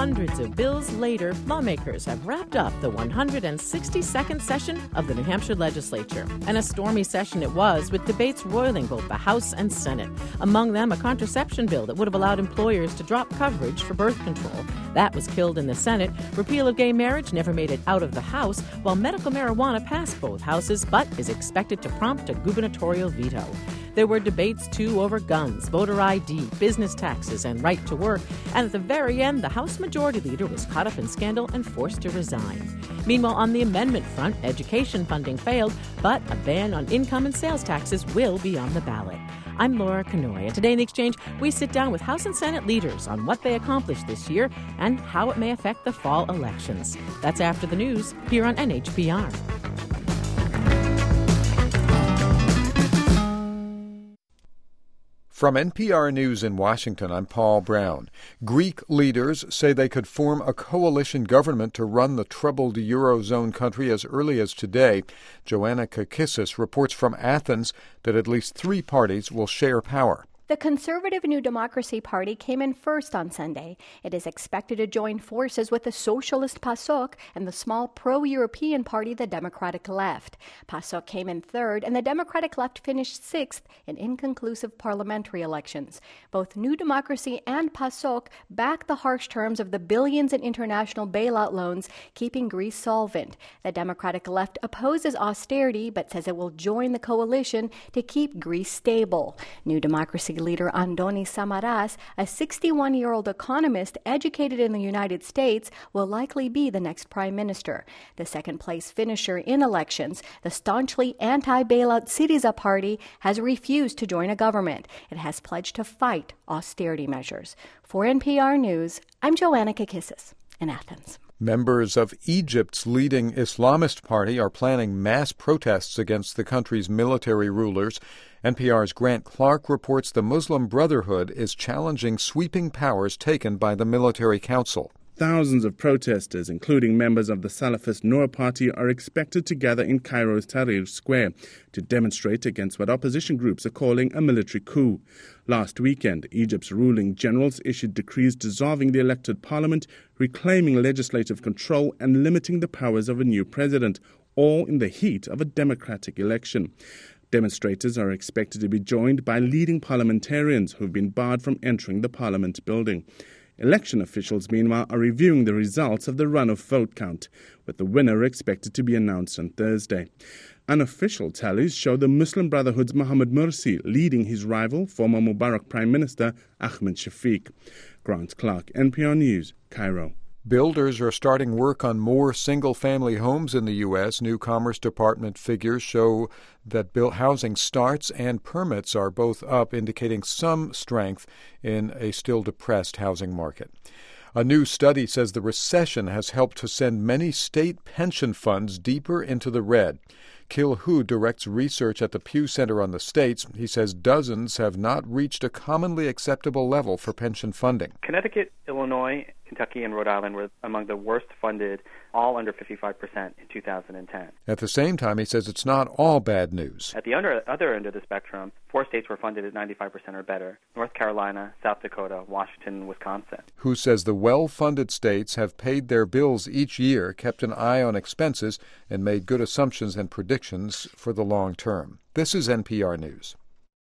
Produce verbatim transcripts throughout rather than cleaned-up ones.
hundreds of bills later, lawmakers have wrapped up the one hundred sixty-second session of the New Hampshire legislature. And a stormy session it was, with debates roiling both the House and Senate. Among them, a contraception bill that would have allowed employers to drop coverage for birth control. That was killed in the Senate. Repeal of gay marriage never made it out of the House, while medical marijuana passed both houses, but is expected to prompt a gubernatorial veto. There were debates, too, over guns, voter I D, business taxes, and right to work. And at the very end, the House Majority Leader was caught up in scandal and forced to resign. Meanwhile, on the amendment front, education funding failed, but a ban on income and sales taxes will be on the ballot. I'm Laura Kanoy, and today in The Exchange, we sit down with House and Senate leaders on what they accomplished this year and how it may affect the fall elections. That's after the news here on N H P R. From N P R News in Washington, I'm Paul Brown. Greek leaders say they could form a coalition government to run the troubled Eurozone country as early as today. Joanna Kakissis reports from Athens that at least three parties will share power. The conservative New Democracy Party came in first on Sunday. It is expected to join forces with the socialist PASOK and the small pro-European party, the Democratic Left. PASOK came in third, and the Democratic Left finished sixth in inconclusive parliamentary elections. Both New Democracy and PASOK back the harsh terms of the billions in international bailout loans, keeping Greece solvent. The Democratic Left opposes austerity, but says it will join the coalition to keep Greece stable. New Democracy leader Andoni Samaras, a sixty-one-year-old economist educated in the United States, will likely be the next prime minister. The second-place finisher in elections, the staunchly anti-bailout Syriza party, has refused to join a government. It has pledged to fight austerity measures. For N P R News, I'm Joanna Kakissis in Athens. Members of Egypt's leading Islamist party are planning mass protests against the country's military rulers. N P R's Grant Clark reports the Muslim Brotherhood is challenging sweeping powers taken by the military council. Thousands of protesters, including members of the Salafist Noor party, are expected to gather in Cairo's Tahrir Square to demonstrate against what opposition groups are calling a military coup. Last weekend, Egypt's ruling generals issued decrees dissolving the elected parliament, reclaiming legislative control and limiting the powers of a new president, all in the heat of a democratic election. Demonstrators are expected to be joined by leading parliamentarians who've been barred from entering the parliament building. Election officials, meanwhile, are reviewing the results of the run-off vote count, with the winner expected to be announced on Thursday. Unofficial tallies show the Muslim Brotherhood's Mohamed Morsi leading his rival, former Mubarak Prime Minister Ahmed Shafiq. Grant Clark, N P R News, Cairo. Builders are starting work on more single-family homes in the U S. New Commerce Department figures show that built housing starts and permits are both up, indicating some strength in a still depressed housing market. A new study says the recession has helped to send many state pension funds deeper into the red. Kil Hu directs research at the Pew Center on the States. He says dozens have not reached a commonly acceptable level for pension funding. Connecticut, Illinois, Kentucky, and Rhode Island were among the worst funded, all under fifty-five percent in two thousand ten. At the same time, he says it's not all bad news. At the under, other end of the spectrum, four states were funded at ninety-five percent or better: North Carolina, South Dakota, Washington, and Wisconsin. Hu says the well-funded states have paid their bills each year, kept an eye on expenses, and made good assumptions and predictions for the long term. This is N P R News.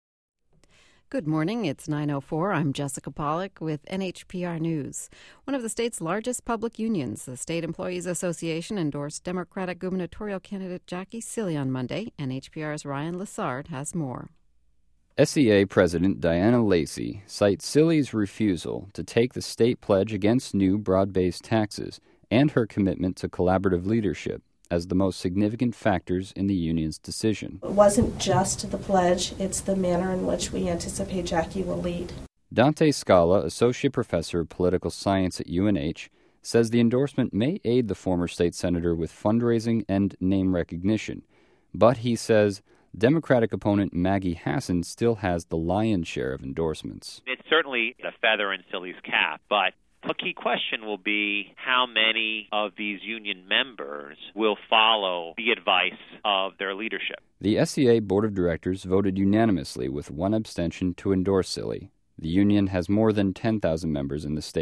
Good morning. It's nine oh four. I'm Jessica Pollack with N H P R News. One of the state's largest public unions, the State Employees Association, endorsed Democratic gubernatorial candidate Jackie Silley on Monday. N H P R's Ryan Lessard has more. S E A President Diana Lacy cites Silley's refusal to take the state pledge against new broad-based taxes and her commitment to collaborative leadership as the most significant factors in the union's decision. It wasn't just the pledge, it's the manner in which we anticipate Jackie will lead. Dante Scala, Associate Professor of Political Science at U N H, says the endorsement may aid the former state senator with fundraising and name recognition. But he says Democratic opponent Maggie Hassan still has the lion's share of endorsements. It's certainly a feather in Silley's cap, but a key question will be how many of these union members will follow the advice of their leadership. The S E A Board of Directors voted unanimously with one abstention to endorse Silley. The union has more than ten thousand members in the state.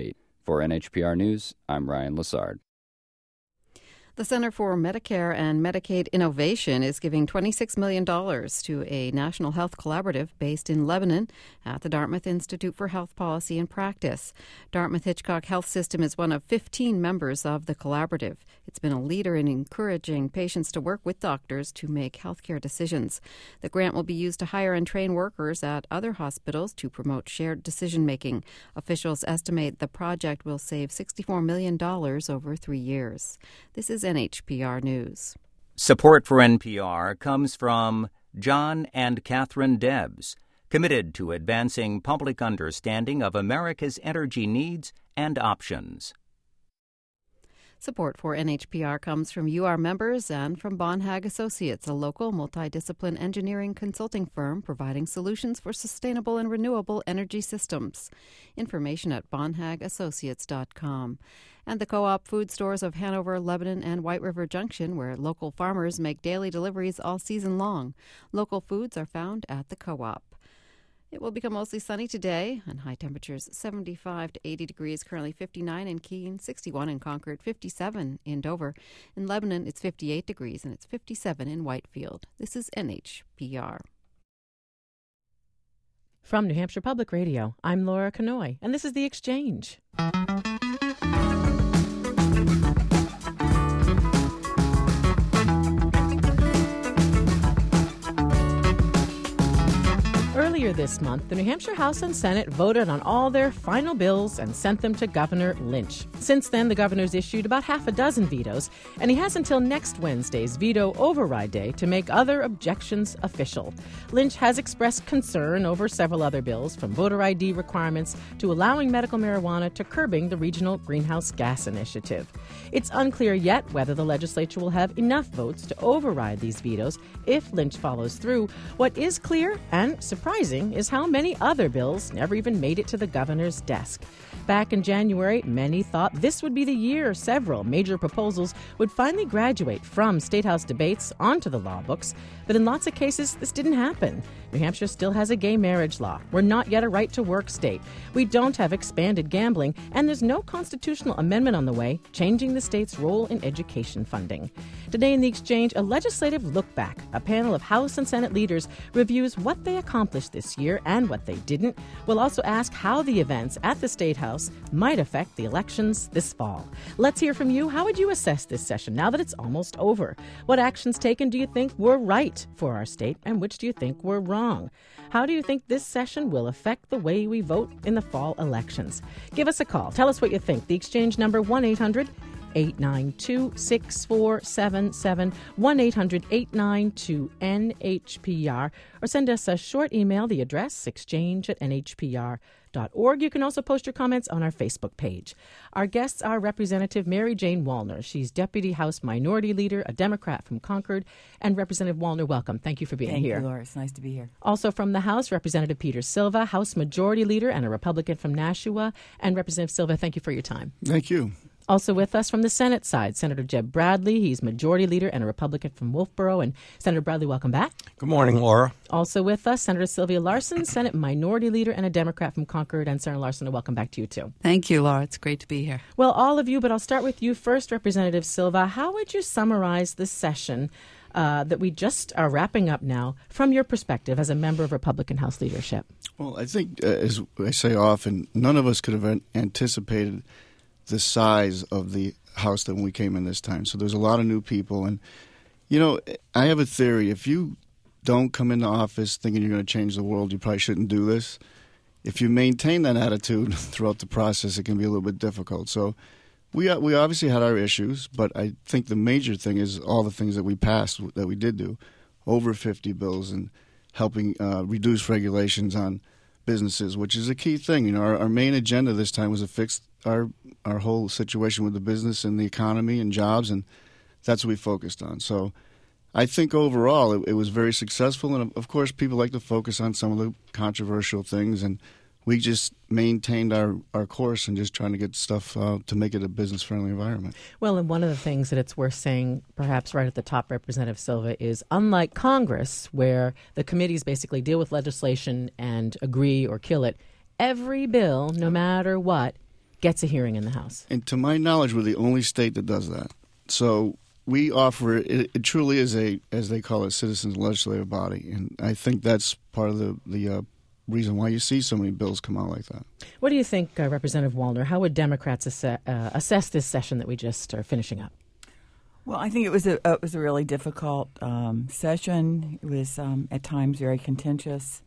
For N H P R News, I'm Ryan Lessard. The Center for Medicare and Medicaid Innovation is giving twenty-six million dollars to a national health collaborative based in Lebanon at the Dartmouth Institute for Health Policy and Practice. Dartmouth-Hitchcock Health System is one of fifteen members of the collaborative. It's been a leader in encouraging patients to work with doctors to make healthcare decisions. The grant will be used to hire and train workers at other hospitals to promote shared decision-making. Officials estimate the project will save sixty-four million dollars over three years. This is N H P R News. Support for N P R comes from John and Catherine Debs, committed to advancing public understanding of America's energy needs and options. Support for N H P R comes from U R members and from Bonhag Associates, a local multidiscipline engineering consulting firm providing solutions for sustainable and renewable energy systems. Information at bonhag associates dot com. And the Co-op food stores of Hanover, Lebanon, and White River Junction, where local farmers make daily deliveries all season long. Local foods are found at the Co-op. It will become mostly sunny today, and high temperatures seventy-five to eighty degrees, currently fifty-nine in Keene, sixty-one in Concord, fifty-seven in Dover. In Lebanon, it's fifty-eight degrees, and it's fifty-seven in Whitefield. This is N H P R. From New Hampshire Public Radio, I'm Laura Canoy, and this is The Exchange. Earlier this month, the New Hampshire House and Senate voted on all their final bills and sent them to Governor Lynch. Since then, the governor's issued about half a dozen vetoes, and he has until next Wednesday's veto override day to make other objections official. Lynch has expressed concern over several other bills, from voter I D requirements to allowing medical marijuana to curbing the regional greenhouse gas initiative. It's unclear yet whether the legislature will have enough votes to override these vetoes if Lynch follows through. What is clear and surprising is how many other bills never even made it to the governor's desk. Back in January, many thought this would be the year several major proposals would finally graduate from State House debates onto the law books, but in lots of cases, this didn't happen. New Hampshire still has a gay marriage law. We're not yet a right-to-work state. We don't have expanded gambling, and there's no constitutional amendment on the way changing the state's role in education funding. Today in The Exchange, a legislative look back. A panel of House and Senate leaders reviews what they accomplished this year and what they didn't. We'll also ask how the events at the State House might affect the elections this fall. Let's hear from you. How would you assess this session now that it's almost over? What actions taken do you think were right for our state, and which do you think were wrong? How do you think this session will affect the way we vote in the fall elections? Give us a call. Tell us what you think. The Exchange number one eight hundred eight nine two six four seven seven, one eight hundred eight nine two N H P R, or send us a short email. The address, exchange at N H P R dot org. You can also post your comments on our Facebook page. Our guests are Representative Mary Jane Wallner. She's Deputy House Minority Leader, a Democrat from Concord. And Representative Wallner, welcome. Thank you for being Thank here. Thank you, Laura. It's nice to be here. Also from the House, Representative Peter Silva, House Majority Leader and a Republican from Nashua. And Representative Silva, thank you for your time. Thank you. Also with us from the Senate side, Senator Jeb Bradley. He's Majority Leader and a Republican from Wolfboro. And Senator Bradley, welcome back. Good morning, Laura. Also with us, Senator Sylvia Larson, Senate Minority Leader and a Democrat from Concord. And Senator Larson, welcome back to you, too. Thank you, Laura. It's great to be here. Well, all of you, but I'll start with you first, Representative Silva. How would you summarize this session uh, that we just are wrapping up now from your perspective as a member of Republican House leadership? Well, I think, uh, as I say often, none of us could have anticipated the size of the House that when we came in this time. So there's a lot of new people. And, you know, I have a theory. If you don't come into office thinking you're going to change the world, you probably shouldn't do this. If you maintain that attitude throughout the process, it can be a little bit difficult. So we we obviously had our issues, but I think the major thing is all the things that we passed, that we did do, over fifty bills and helping uh, reduce regulations on businesses, which is a key thing. You know, our, our main agenda this time was to fix our our whole situation with the business and the economy and jobs, and that's what we focused on. So I think overall it, it was very successful, and of course people like to focus on some of the controversial things, and we just maintained our, our course and just trying to get stuff uh, to make it a business-friendly environment. Well, and one of the things that it's worth saying, perhaps right at the top, Representative Silva, is unlike Congress, where the committees basically deal with legislation and agree or kill it, every bill, no matter what, gets a hearing in the House. And to my knowledge, we're the only state that does that. So we offer it. It truly is a, as they call it, citizens legislative body, and I think that's part of the the uh, reason why you see so many bills come out like that. What do you think, uh, Representative Wallner? How would Democrats asse- uh, assess this session that we just are finishing up? Well, I think it was a it was a really difficult um, session. It was um, at times very contentious.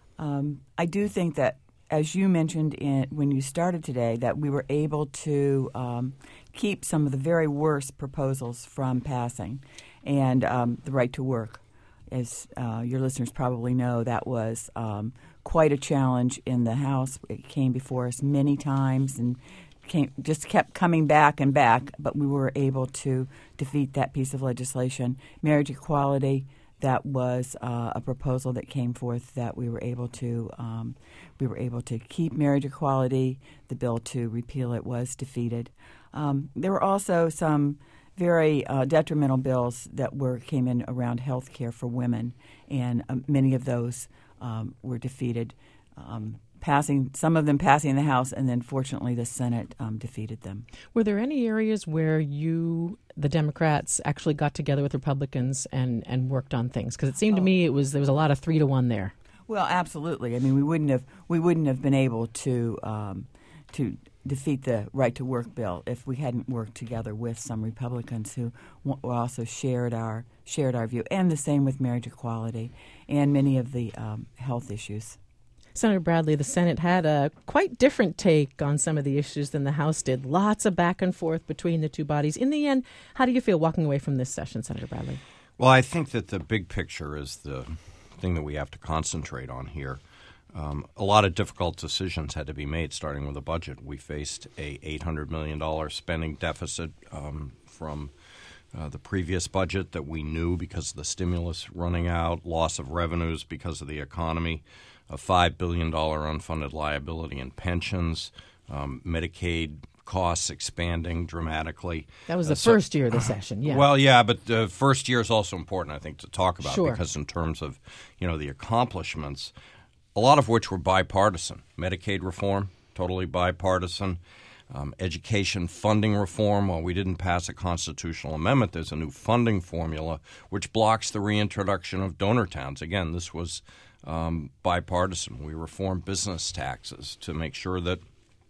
Um, I do think that, as you mentioned in, when you started today, that we were able to um, keep some of the very worst proposals from passing, and um, the right to work. As uh, your listeners probably know, that was um, quite a challenge in the House. It came before us many times and came, just kept coming back and back, but we were able to defeat that piece of legislation. Marriage equality, that was uh, a proposal that came forth that we were able to um, we were able to keep marriage equality. The bill to repeal it was defeated. Um, there were also some very uh, detrimental bills that were came in around health care for women, and um, many of those um, were defeated. Um, Passing some of them passing in the House, and then fortunately the Senate um, defeated them. Were there any areas where you, the Democrats, actually got together with Republicans and, and worked on things? Because it seemed oh. to me it was there was a lot of three to one there. Well, absolutely. I mean, we wouldn't have we wouldn't have been able to um, to defeat the right to work bill if we hadn't worked together with some Republicans who w- also shared our shared our view, and the same with marriage equality and many of the um, health issues. Senator Bradley, the Senate had a quite different take on some of the issues than the House did. Lots of back and forth between the two bodies. In the end, how do you feel walking away from this session, Senator Bradley? Well, I think that the big picture is the thing that we have to concentrate on here. Um, a lot of difficult decisions had to be made, starting with the budget. We faced a eight hundred million dollars spending deficit um, from uh, the previous budget that we knew because of the stimulus running out, loss of revenues because of the economy, a five billion dollars unfunded liability in pensions, um, Medicaid costs expanding dramatically. That was the uh, so, first year of the session, yeah. Well, yeah, but the first year is also important, I think, to talk about sure. because in terms of, you know, the accomplishments, a lot of which were bipartisan. Medicaid reform, totally bipartisan. Um, education funding reform, while we didn't pass a constitutional amendment, there's a new funding formula which blocks the reintroduction of donor towns. Again, this was um, bipartisan. We reformed business taxes to make sure that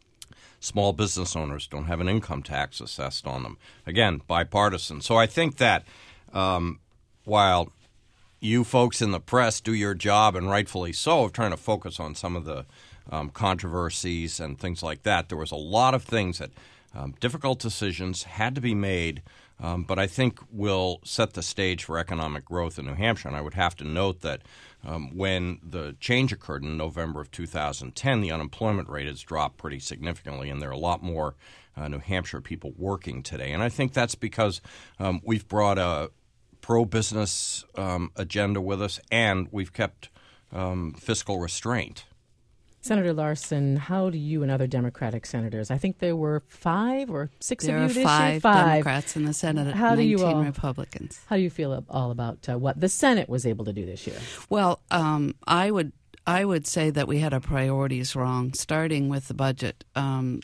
small business owners don't have an income tax assessed on them. Again, bipartisan. So I think that um, while you folks in the press do your job, and rightfully so, of trying to focus on some of the um, controversies and things like that, there was a lot of things that um, difficult decisions had to be made, um, but I think will set the stage for economic growth in New Hampshire. And I would have to note that um, when the change occurred in November of two thousand ten, the unemployment rate has dropped pretty significantly, and there are a lot more uh, New Hampshire people working today. And I think that's because um, we've brought a pro-business um, agenda with us, and we've kept um, fiscal restraint. Senator Larson, how do you and other Democratic senators, I think there were five or six there of you this five year? Five Democrats in the Senate, how do nineteen you all, Republicans. How do you feel all about uh, what the Senate was able to do this year? Well, um, I would I would say that we had our priorities wrong, starting with the budget. Um,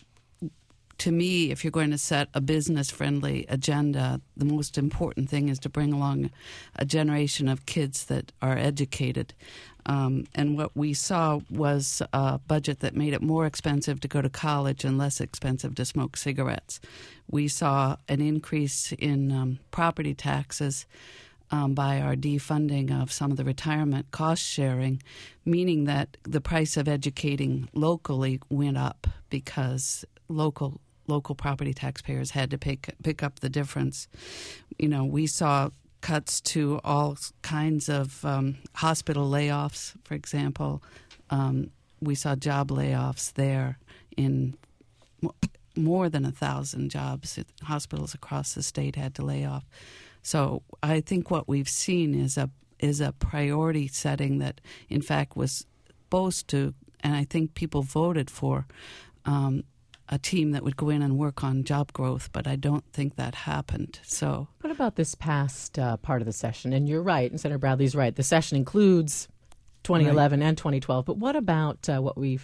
to me, if you're going to set a business-friendly agenda, the most important thing is to bring along a generation of kids that are educated. Um, and what we saw was a budget that made it more expensive to go to college and less expensive to smoke cigarettes. We saw an increase in um, property taxes um, by our defunding of some of the retirement cost sharing, meaning that the price of educating locally went up because local local property taxpayers had to pick pick up the difference. You know, we saw cuts to all kinds of um, hospital layoffs, for example. Um, we saw job layoffs there in more than a thousand jobs. Hospitals across the state had to lay off. So I think what we've seen is a is a priority setting that, in fact, was supposed to, and I think people voted for, um, a team that would go in and work on job growth, but I don't think that happened. So, what about this past uh, part of the session? And you're right, and Senator Bradley's right. The session includes twenty eleven right. and twenty twelve. But what about uh, what we've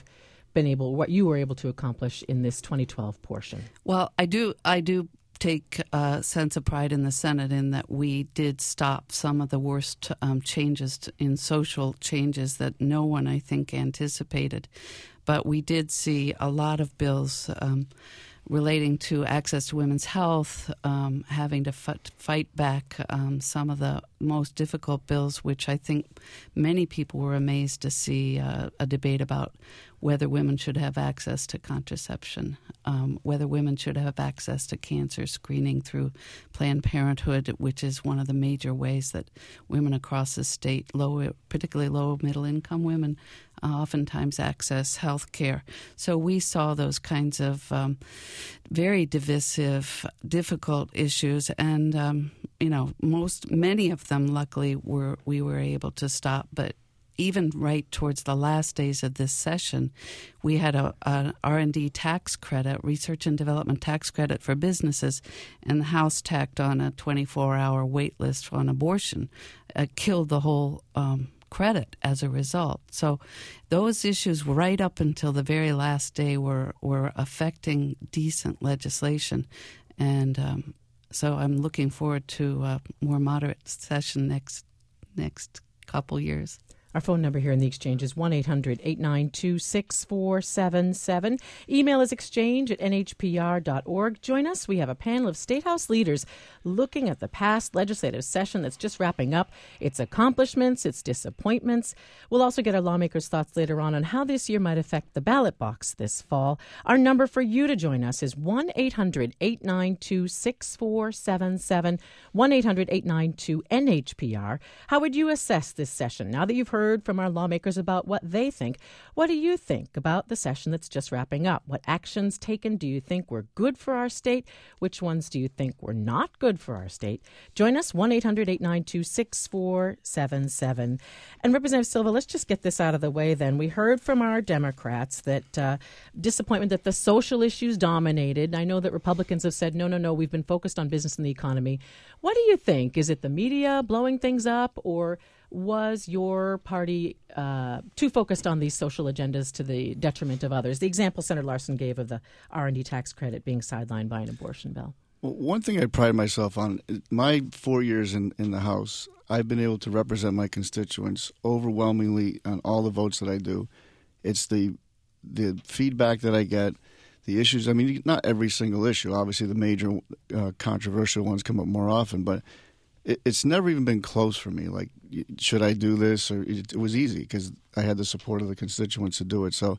been able, what you were able to accomplish in this twenty twelve portion. Well, I do, I do take a sense of pride in the Senate in that we did stop some of the worst um, changes to, in social changes that no one, I think, anticipated. But we did see a lot of bills um, relating to access to women's health, um, having to f- fight back um, some of the most difficult bills, which I think many people were amazed to see uh, a debate about whether women should have access to contraception, um, whether women should have access to cancer screening through Planned Parenthood, which is one of the major ways that women across the state, low, particularly low middle income women, uh, oftentimes access health care. So we saw those kinds of um, very divisive, difficult issues, and um, you know, most many of them, luckily, were we were able to stop, but even right towards the last days of this session, we had a, a R and D tax credit, research and development tax credit for businesses, and the House tacked on a twenty-four hour wait list on abortion. It killed the whole um, credit as a result. So those issues right up until the very last day were, were affecting decent legislation. And um, so I'm looking forward to a more moderate session next next couple years. Our phone number here in the Exchange is one eight hundred eight nine two six four seven seven. Email is exchange at n h p r dot org. Join us. We have a panel of State House leaders looking at the past legislative session that's just wrapping up, its accomplishments, its disappointments. We'll also get our lawmakers' thoughts later on on how this year might affect the ballot box this fall. Our number for you to join us is one eight hundred eight nine two six four seven seven, one eight hundred eight nine two N H P R. How would you assess this session? Now that you've heard Heard from our lawmakers about what they think, what do you think about the session that's just wrapping up? What actions taken do you think were good for our state? Which ones do you think were not good for our state? Join us, one eight hundred eight nine two six four seven seven. And Representative Silva, let's just get this out of the way then. We heard from our Democrats that uh, disappointment that the social issues dominated. I know that Republicans have said, no, no, no, we've been focused on business and the economy. What do you think? Is it the media blowing things up, or was your party uh, too focused on these social agendas to the detriment of others? The example Senator Larson gave of the R and D tax credit being sidelined by an abortion bill. Well, one thing I pride myself on, my four years in, in the House, I've been able to represent my constituents overwhelmingly on all the votes that I do. It's the the feedback that I get, the issues. I mean, not every single issue. Obviously, the major uh, controversial ones come up more often, but it, it's never even been close for me. Like, should I do this? Or it, it was easy because I had the support of the constituents to do it. So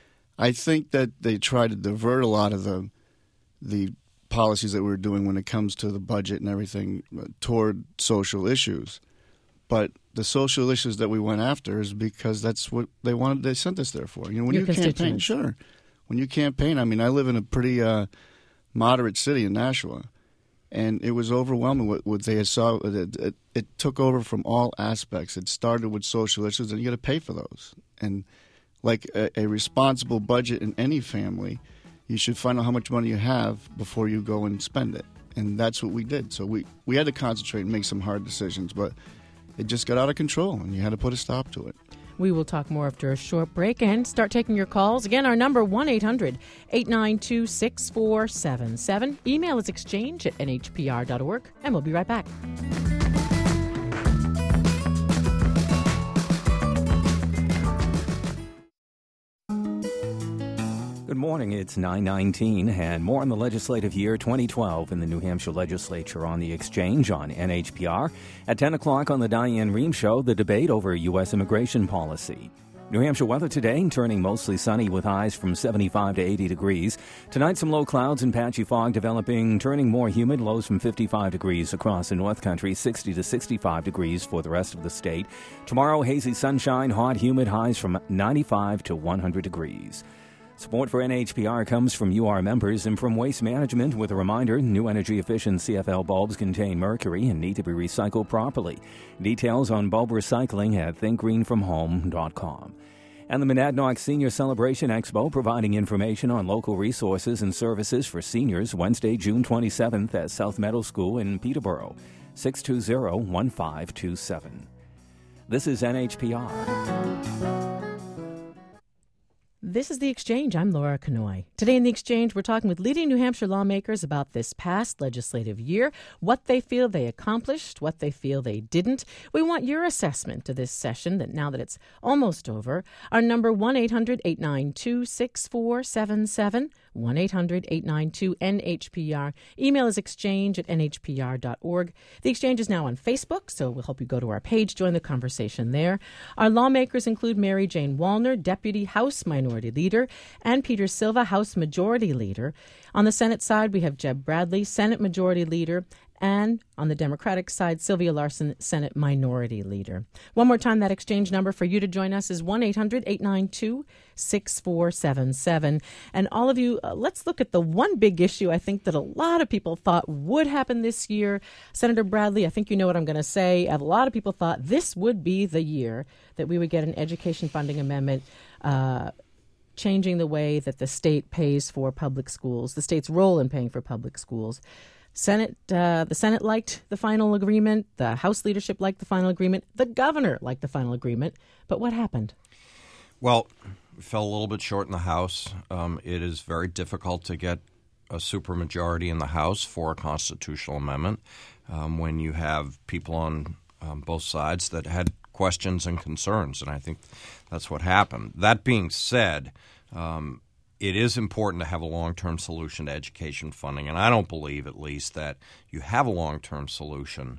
I think that they try to divert a lot of the the policies that we're doing when it comes to the budget and everything toward social issues. But the social issues that we went after is because that's what they wanted. They sent us there for. You know, when Your you campaign, sure. When you campaign, I mean, I live in a pretty uh, moderate city in Nashua, and it was overwhelming what, what they saw. It, it, it took over from all aspects. It started with social issues, and you got to pay for those. And like a, a responsible budget in any family, you should find out how much money you have before you go and spend it. And that's what we did. So we, we had to concentrate and make some hard decisions, but it just got out of control, and you had to put a stop to it. We will talk more after a short break and start taking your calls. Again, our number, one eight hundred eight nine two six four seven seven. Email is exchange at n h p r dot org, and we'll be right back. Good morning. It's nine nineteen, and more on the legislative year twenty twelve in the New Hampshire legislature on the Exchange on N H P R. At ten o'clock on the Diane Rehm Show, the debate over U S immigration policy. New Hampshire weather today, turning mostly sunny with highs from seventy-five to eighty degrees. Tonight, some low clouds and patchy fog developing, turning more humid, lows from fifty-five degrees across the North Country, sixty to sixty-five degrees for the rest of the state. Tomorrow, hazy sunshine, hot, humid, highs from ninety-five to one hundred degrees. Support for N H P R comes from U R members and from Waste Management, with a reminder, new energy-efficient C F L bulbs contain mercury and need to be recycled properly. Details on bulb recycling at think green from home dot com. And the Monadnock Senior Celebration Expo, providing information on local resources and services for seniors, Wednesday, June twenty-seventh at South Meadow School in Peterborough, six two zero, one five two seven. This is N H P R. This is The Exchange. I'm Laura Kanoy. Today in The Exchange, we're talking with leading New Hampshire lawmakers about this past legislative year, what they feel they accomplished, what they feel they didn't. We want your assessment of this session that now that it's almost over. Our number one eight hundred eight nine two six four seven seven, one eight hundred eight nine two N H P R. Email is exchange at N H P R dot org. The Exchange is now on Facebook, so we'll hope you go to our page, join the conversation there. Our lawmakers include Mary Jane Wallner, Deputy House Minority Leader, and Peter Silva, House Majority Leader. On the Senate side, we have Jeb Bradley, Senate Majority Leader, and on the Democratic side, Sylvia Larson, Senate Minority Leader. One more time, that exchange number for you to join us is one eight hundred eight nine two six four seven seven. And all of you, uh, let's look at the one big issue I think that a lot of people thought would happen this year. Senator Bradley, I think you know what I'm going to say. A lot of people thought this would be the year that we would get an education funding amendment uh, changing the way that the state pays for public schools, the state's role in paying for public schools. Senate, uh, the Senate liked the final agreement. The House leadership liked the final agreement. The governor liked the final agreement. But what happened? Well, we fell a little bit short in the House. Um, it is very difficult to get a supermajority in the House for a constitutional amendment um, when you have people on um, both sides that had questions and concerns, and I think that's what happened. That being said, um, it is important to have a long-term solution to education funding, and I don't believe, at least, that you have a long-term solution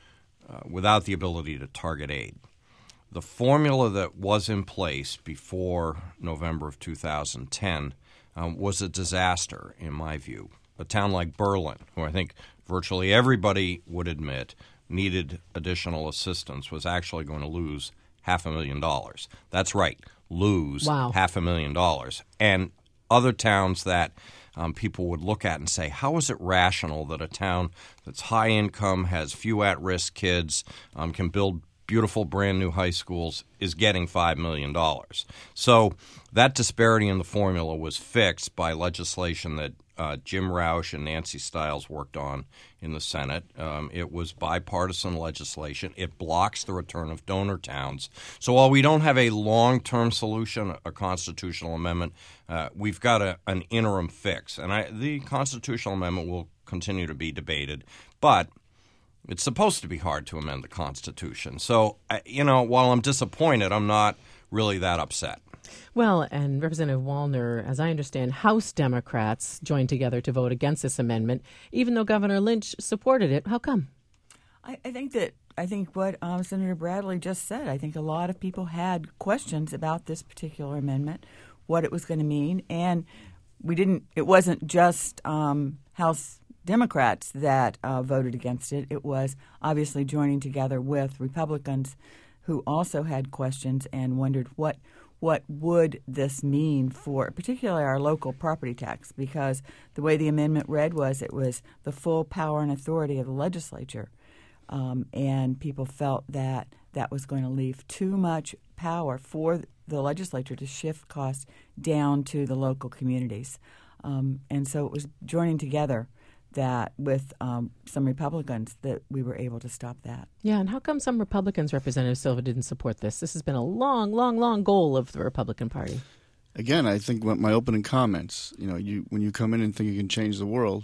uh, without the ability to target aid. The formula that was in place before November of two thousand ten um, was a disaster, in my view. A town like Berlin, who I think virtually everybody would admit needed additional assistance, was actually going to lose half a million dollars. That's right, lose wow. half a million dollars. And other towns that um, people would look at and say, how is it rational that a town that's high income, has few at-risk kids, um, can build beautiful brand new high schools, is getting five million dollars? So that disparity in the formula was fixed by legislation that uh, Jim Roush and Nancy Stiles worked on in the Senate. Um, it was bipartisan legislation. It blocks the return of donor towns. So while we don't have a long-term solution, a constitutional amendment, uh, we've got a, an interim fix. And I, the constitutional amendment will continue to be debated, but it's supposed to be hard to amend the Constitution. So, you know, while I'm disappointed, I'm not really that upset. Well, and Representative Wallner, as I understand, House Democrats joined together to vote against this amendment, even though Governor Lynch supported it. How come? I, I think that I think what um, Senator Bradley just said. I think a lot of people had questions about this particular amendment, what it was going to mean, and we didn't. It wasn't just um, House Democrats that uh, voted against it. It was obviously joining together with Republicans who also had questions and wondered what what would this mean for particularly our local property tax, because the way the amendment read was it was the full power and authority of the legislature, um, and people felt that that was going to leave too much power for the legislature to shift costs down to the local communities. Um, and so it was joining together that with um, some Republicans that we were able to stop that. Yeah, and how come some Republicans, Representative Silva, didn't support this? This has been a long, long, long goal of the Republican Party. Again, I think what my opening comments, you know, you when you come in and think you can change the world,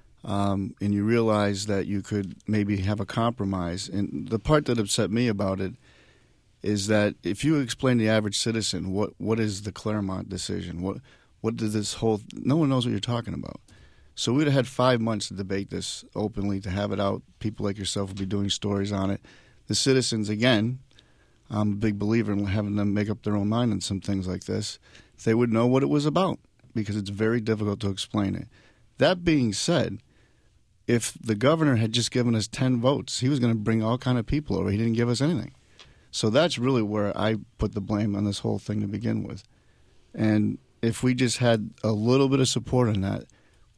um, and you realize that you could maybe have a compromise. And the part that upset me about it is that if you explain to the average citizen what, what is the Claremont decision, what what did this whole – no one knows what you're talking about. So we'd have had five months to debate this openly, to have it out. People like yourself would be doing stories on it. The citizens, again, I'm a big believer in having them make up their own mind on some things like this. They would know what it was about, because it's very difficult to explain it. That being said, if the governor had just given us ten votes, he was going to bring all kind of people over. He didn't give us anything. So that's really where I put the blame on this whole thing to begin with. And if we just had a little bit of support on that,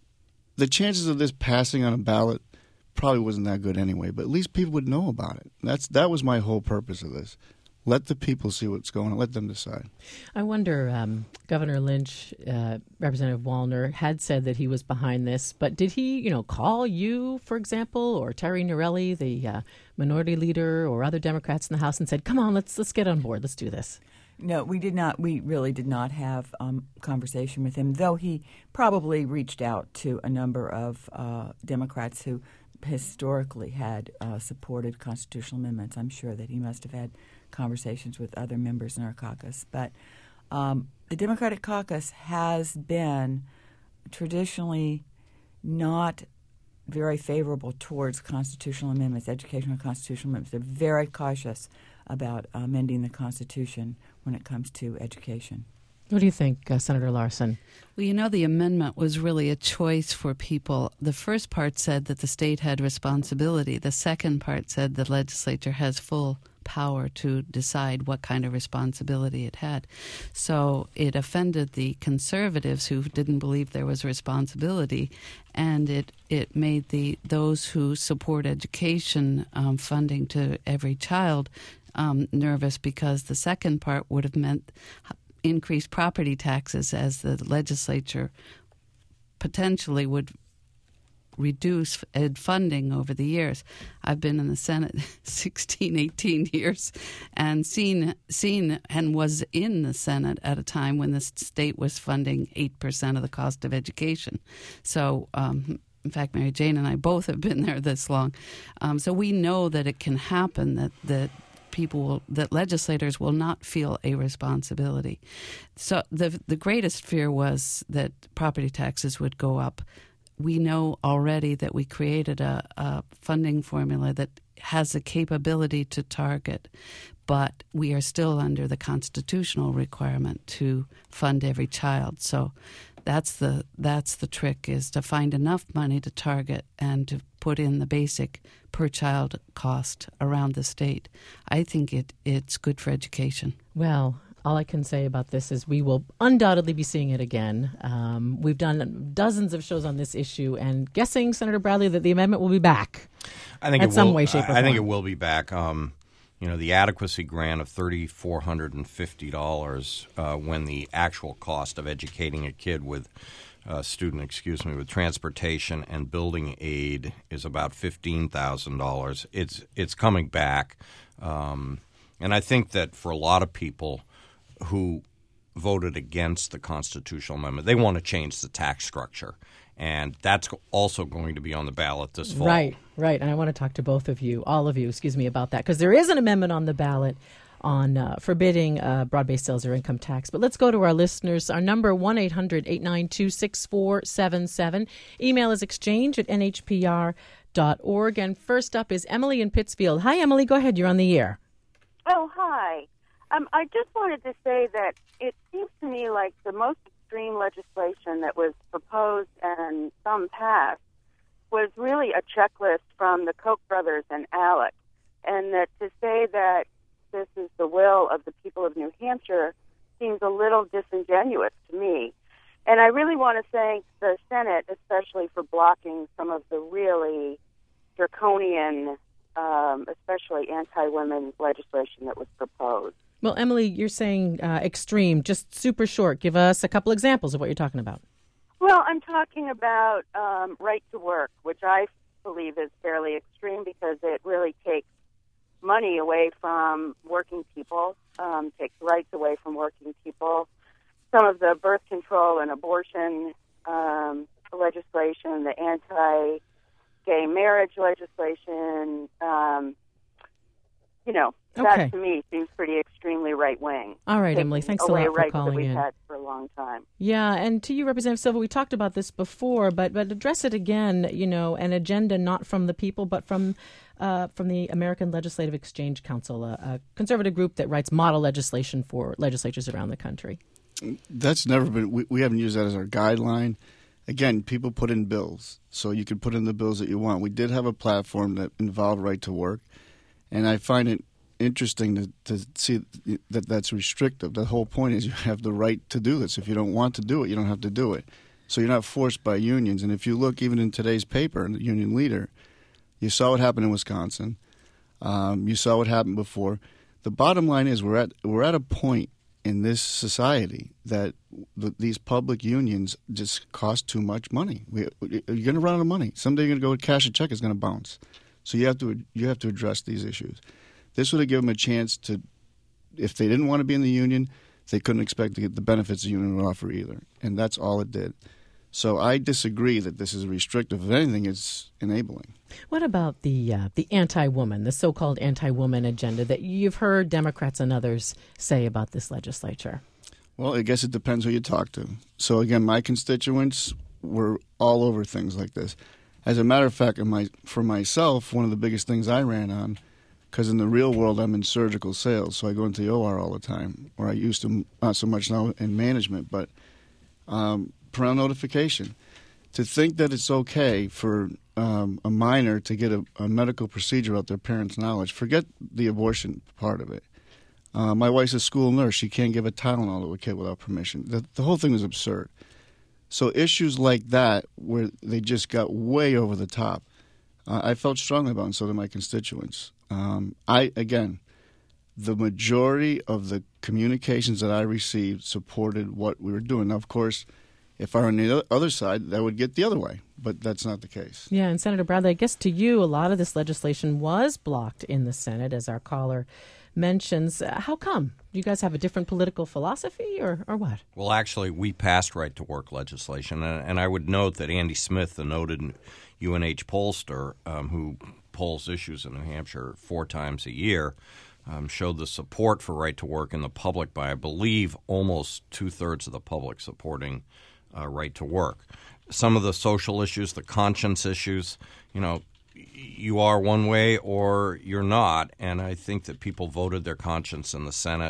the chances of this passing on a ballot probably wasn't that good anyway, but at least people would know about it. That's that was my whole purpose of this. Let the people see what's going on. Let them decide. I wonder, um, Governor Lynch, uh, Representative Wallner had said that he was behind this, but did he, you know, call you, for example, or Terry Norelli, the uh, minority leader, or other Democrats in the House, and said, "Come on, let's let's get on board. Let's do this"? No, we did not. We really did not have um, conversation with him, though he probably reached out to a number of uh, Democrats who historically had uh, supported constitutional amendments. I'm sure that he must have had conversations with other members in our caucus. But um, the Democratic caucus has been traditionally not very favorable towards constitutional amendments, educational constitutional amendments. They're very cautious about amending the Constitution when it comes to education. What do you think, uh, Senator Larson? Well, you know, the amendment was really a choice for people. The first part said that the state had responsibility. The second part said the legislature has full power to decide what kind of responsibility it had. So it offended the conservatives who didn't believe there was responsibility, and it, it made the those who support education um, funding to every child um, nervous, because the second part would have meant increased property taxes, as the legislature potentially would reduce ed funding over the years. I've been in the Senate sixteen, eighteen years and seen seen and was in the Senate at a time when the state was funding eight percent of the cost of education. So, um, in fact, Mary Jane and I both have been there this long. Um, so we know that it can happen, that that people will, that legislators will not feel a responsibility. So the the greatest fear was that property taxes would go up. We know already that we created a, a funding formula that has the capability to target, but we are still under the constitutional requirement to fund every child. So that's the that's the trick, is to find enough money to target and to put in the basic per child cost around the state. I think it it's good for education. Well, all I can say about this is we will undoubtedly be seeing it again. Um, we've done dozens of shows on this issue, and guessing, Senator Bradley, that the amendment will be back. I think at it some will, way, shape, or I form. think it will be back. Um, you know, the adequacy grant of three thousand four hundred fifty dollars uh, when the actual cost of educating a kid with uh, student, excuse me, with transportation and building aid is about fifteen thousand dollars. It's it's coming back, um, and I think that for a lot of people who voted against the constitutional amendment, they want to change the tax structure. And that's also going to be on the ballot this fall. Right, right. And I want to talk to both of you, all of you, excuse me, about that, because there is an amendment on the ballot on uh, forbidding uh, broad-based sales or income tax. But let's go to our listeners. Our number, one eight hundred eight nine two six four seven seven. Email is exchange at n h p r dot org. And first up is Emily in Pittsfield. Hi, Emily. Go ahead. You're on the air. Oh, hi. Um, I just wanted to say that it seems to me like the most extreme legislation that was proposed and some passed was really a checklist from the Koch brothers and ALEC, and that to say that this is the will of the people of New Hampshire seems a little disingenuous to me. And I really want to thank the Senate, especially for blocking some of the really draconian, um, especially anti-women legislation that was proposed. Well, Emily, you're saying uh, extreme, just super short. Give us a couple examples of what you're talking about. Well, I'm talking about um, right to work, which I believe is fairly extreme because it really takes money away from working people, um, takes rights away from working people. Some of the birth control and abortion um, legislation, the anti-gay marriage legislation, um, you know, Okay. that to me seems pretty extremely right-wing. All right, Emily, thanks a lot for rights calling that we've in. had for a long time. Yeah, and to you, Representative Silva, we talked about this before, but but address it again, you know, an agenda not from the people, but from uh, from the American Legislative Exchange Council, a, a conservative group that writes model legislation for legislatures around the country. That's never been, we, we haven't used that as our guideline. Again, people put in bills, so you can put in the bills that you want. We did have a platform that involved right to work, and I find it interesting to, to see that that's restrictive. The whole point is you have the right to do this. If you don't want to do it, you don't have to do it. So you're not forced by unions. And if you look even in today's paper, the Union Leader, you saw what happened in Wisconsin. Um, you saw what happened before. The bottom line is we're at we're at a point in this society that the, these public unions just cost too much money. We, you're going to run out of money. Someday you're going to go cash a check, it's going to bounce. So you have to you have to address these issues. This would have given them a chance to if they didn't want to be in the union, they couldn't expect to get the benefits the union would offer either. And that's all it did. So I disagree that this is restrictive. If anything, it's enabling. What about the uh, the anti-woman, the so-called anti-woman agenda that you've heard Democrats and others say about this legislature? Well, I guess it depends who you talk to. So again, my constituents were all over things like this. As a matter of fact, in my, for myself, one of the biggest things I ran on, because in the real world I'm in surgical sales, so I go into the O R all the time, or I used to, not so much now in management, but um, parental notification. To think that it's okay for um, a minor to get a, a medical procedure without their parents' knowledge, forget the abortion part of it. Uh, my wife's a school nurse. She can't give a Tylenol to a kid without permission. The, the whole thing was absurd. So issues like that, where they just got way over the top, uh, I felt strongly about, and so did my constituents. Um, I again, the majority of the communications that I received supported what we were doing. Now, of course, if I were on the other side, that would get the other way, but that's not the case. Yeah, and Senator Bradley, I guess to you, a lot of this legislation was blocked in the Senate, as our caller mentions. Uh, how come? Do you guys have a different political philosophy, or, or what? Well, actually, we passed right-to-work legislation, and, and I would note that Andy Smith, the noted U N H pollster um, who polls issues in New Hampshire four times a year, um, showed the support for right-to-work in the public by, I believe, almost two-thirds of the public supporting uh, right-to-work. Some of the social issues, the conscience issues, you know, you are one way or you're not, and I think that people voted their conscience in the Senate,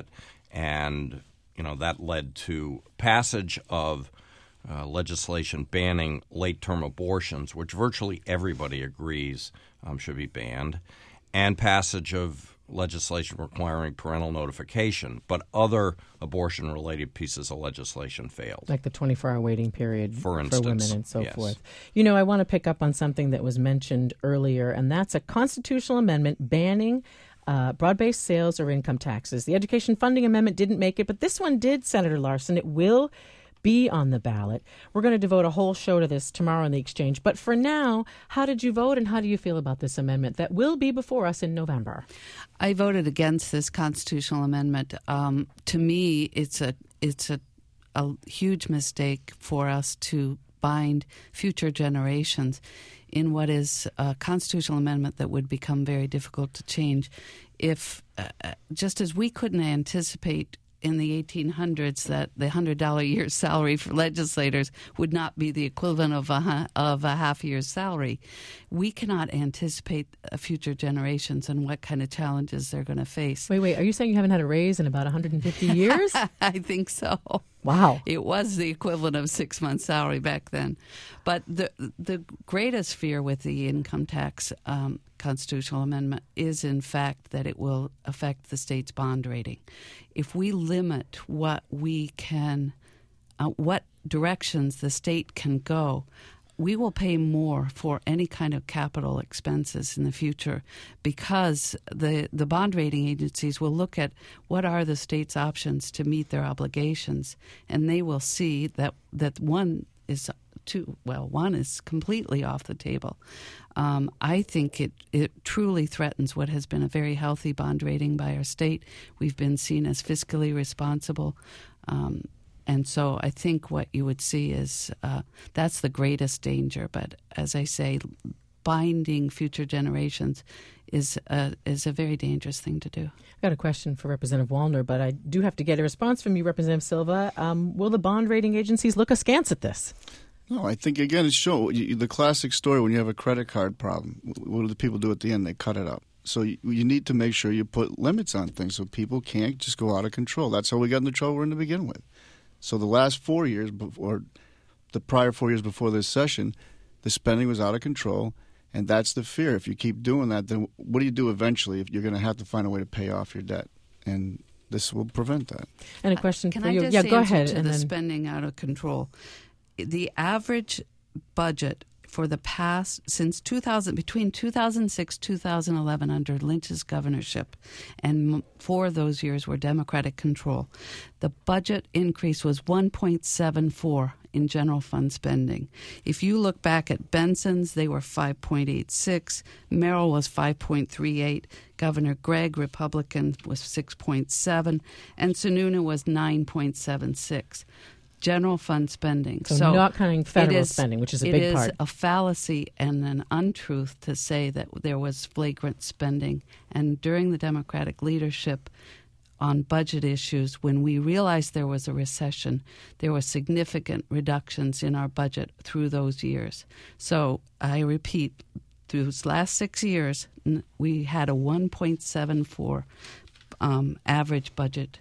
and you know that led to passage of uh, legislation banning late-term abortions, which virtually everybody agrees um, should be banned, and passage of legislation requiring parental notification, but other abortion-related pieces of legislation failed. Like the twenty-four hour waiting period for, instance, for women and so yes. forth. You know, I want to pick up on something that was mentioned earlier, and that's a constitutional amendment banning uh, broad-based sales or income taxes. The Education Funding Amendment didn't make it, but this one did, Senator Larson. It will be on the ballot. We're going to devote a whole show to this tomorrow in the Exchange. But for now, how did you vote, and how do you feel about this amendment that will be before us in November? I voted against this constitutional amendment. Um, to me, it's a it's a, a huge mistake for us to bind future generations in what is a constitutional amendment that would become very difficult to change. If uh, just as we couldn't anticipate in the eighteen hundreds that the one hundred dollars a year salary for legislators would not be the equivalent of a, of a half year's salary, we cannot anticipate future generations and what kind of challenges they're going to face. Wait, wait, are you saying you haven't had a raise in about one hundred fifty years? I think so. Wow. It was the equivalent of six months' salary back then. But the the greatest fear with the income tax um, constitutional amendment is, in fact, that it will affect the state's bond rating. If we limit what we can, uh, what directions the state can go, we will pay more for any kind of capital expenses in the future, because the, the bond rating agencies will look at what are the state's options to meet their obligations, and they will see that, that one is too, well, one is completely off the table. Um, I think it, it truly threatens what has been a very healthy bond rating by our state. We've been seen as fiscally responsible. Um, And so I think what you would see is uh, that's the greatest danger. But as I say, binding future generations is a, is a very dangerous thing to do. I've got a question for Representative Wallner, but I do have to get a response from you, Representative Silva. Um, will the bond rating agencies look askance at this? No, I think, again, it's show you, the classic story when you have a credit card problem. What do the people do at the end? They cut it up. So you, you need to make sure you put limits on things so people can't just go out of control. That's how we got in the trouble we're in to begin with. So the last four years, before, the prior four years before this session, the spending was out of control, and that's the fear. If you keep doing that, then what do you do eventually if you're going to have to find a way to pay off your debt? And this will prevent that. And a question Can for I you. just Yeah, go answer ahead. To and the then... spending out of control. The average budget for the past, since two thousand, between two thousand six two thousand eleven under Lynch's governorship, and four of those years were Democratic control, the budget increase was one point seven four in general fund spending. If you look back at Benson's, they were five point eight six. Merrill was five point three eight. Governor Gregg, Republican, was six point seven. And Sununu was nine point seven six. General fund spending. So, so not counting federal is, spending, which is a big part. It is a fallacy and an untruth to say that there was flagrant spending. And during the Democratic leadership on budget issues, when we realized there was a recession, there were significant reductions in our budget through those years. So I repeat, through those last six years, we had a one point seven four um, average budget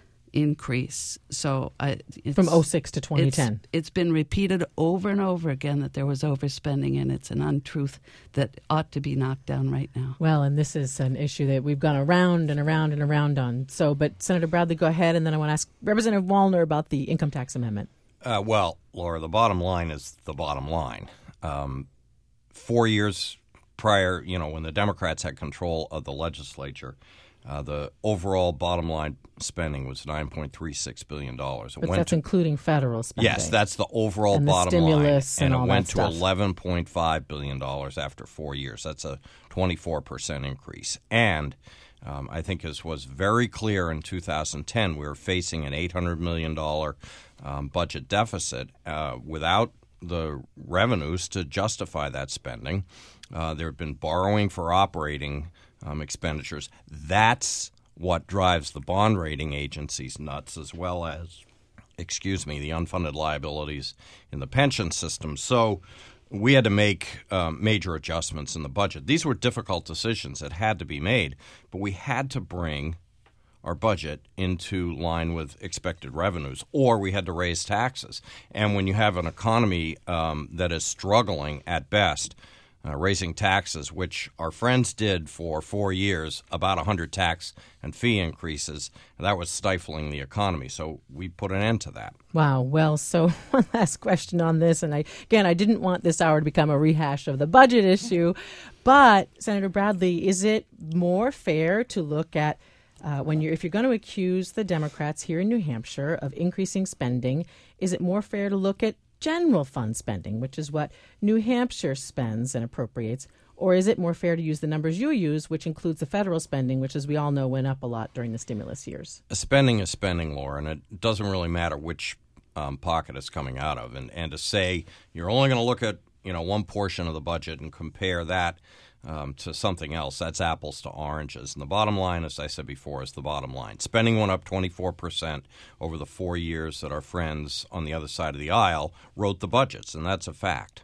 increase. So uh, it's, from oh six to twenty ten. It's, it's been repeated over and over again that there was overspending, and it's an untruth that ought to be knocked down right now. Well, and this is an issue that we've gone around and around and around on. So, but Senator Bradley, go ahead, and then I want to ask Representative Wallner about the income tax amendment. Uh, well, Laura, the bottom line is the bottom line. Um, four years prior, you know, when the Democrats had control of the legislature, Uh, the overall bottom line spending was nine point three six billion dollars. But that's to, including federal spending. Yes, that's the overall and bottom the line. And, and all it went that to stuff. eleven point five billion dollars after four years. That's a twenty-four percent increase. And um, I think as was very clear in two thousand ten, we were facing an eight hundred million dollars um, budget deficit uh, without the revenues to justify that spending. Uh, there had been borrowing for operating Um, expenditures. That's what drives the bond rating agencies nuts, as well as, excuse me, the unfunded liabilities in the pension system. So we had to make um, major adjustments in the budget. These were difficult decisions that had to be made, but we had to bring our budget into line with expected revenues, or we had to raise taxes. And when you have an economy um, that is struggling at best, Uh, raising taxes, which our friends did for four years, about one hundred tax and fee increases, that was stifling the economy. So we put an end to that. Wow. Well, so one last question on this. And I, again, I didn't want this hour to become a rehash of the budget issue. But, Senator Bradley, is it more fair to look at uh, when you're, if you're going to accuse the Democrats here in New Hampshire of increasing spending, is it more fair to look at general fund spending, which is what New Hampshire spends and appropriates, or is it more fair to use the numbers you use, which includes the federal spending, which, as we all know, went up a lot during the stimulus years? Spending is spending, Laura, and it doesn't really matter which um, pocket it's coming out of. And, and to say you're only going to look at, you know, one portion of the budget and compare that um, to something else, that's apples to oranges. And the bottom line, as I said before, is the bottom line. Spending went up twenty-four percent over the four years that our friends on the other side of the aisle wrote the budgets, and that's a fact.